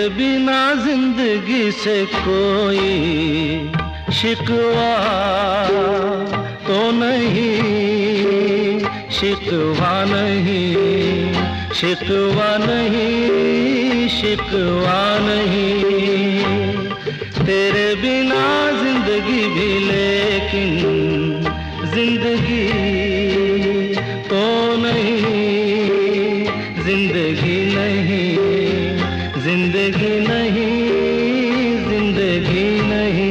बिना जिंदगी से कोई शिकवा तो नहीं, शिकवा नहीं, शिकवा नहीं, शिकवा नहीं। तेरे बिना जिंदगी भी लेकिन जिंदगी तो नहीं, जिंदगी नहीं, जिंदगी नहीं, जिंदगी नहीं।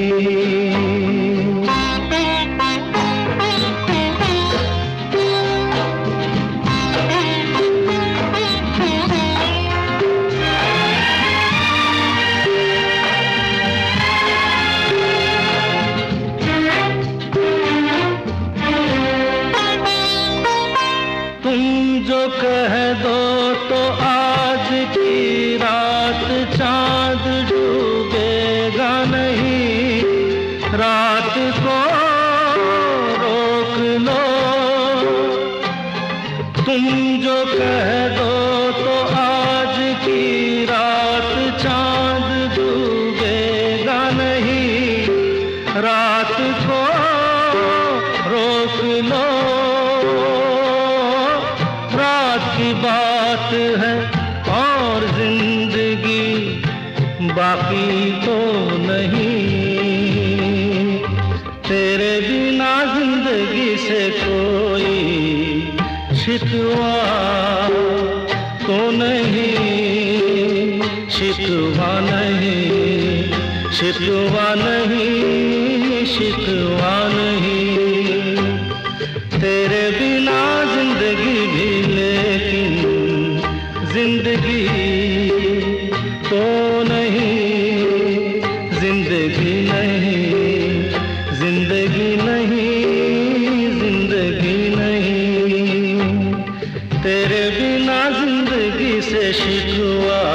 तुम जो कह दो तो आज की रात चांद डूबेगा नहीं, रात को रोक लो। तुम जो कह दो तो आज की रात चांद डूबेगा नहीं, रात को रोक लो। रात की बात है और जिंदगी बाकी तो नहीं। तेरे बिना जिंदगी से कोई शिकवा तो नहीं, शिकवा नहीं, शिकवा नहीं, शिकवा नहीं। तेरे बिना जिंदगी भी लेकिन जिंदगी तो नहीं, जिंदगी नहीं, जिंदगी नहीं, जिंदगी नहीं। तेरे बिना जिंदगी से शिकवा